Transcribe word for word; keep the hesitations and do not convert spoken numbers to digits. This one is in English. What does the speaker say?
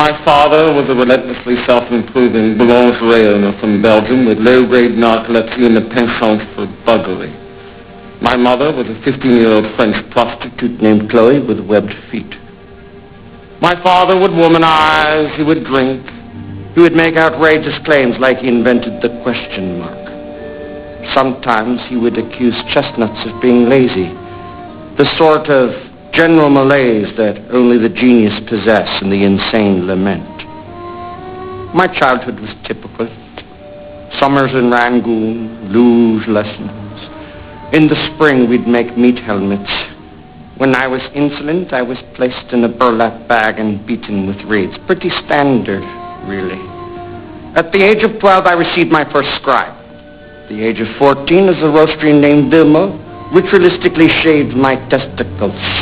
My father was a relentlessly self-improving boulanger from Belgium with low-grade narcolepsy and a penchant for buggery. My mother was a fifteen-year-old French prostitute named Chloe with webbed feet. My father would womanize, he would drink, he would make outrageous claims like he invented the question mark. Sometimes he would accuse chestnuts of being lazy, the sort of general malaise that only the genius possess and the insane lament. My childhood was typical. Summers in Rangoon, luge lessons. In the spring we'd make meat helmets. When I was insolent, I was placed in a burlap bag and beaten with reeds. Pretty standard, really. At the age of twelve, I received my first scribe. At the age of fourteen, as a roastery named Vilma ritualistically shaved my testicles.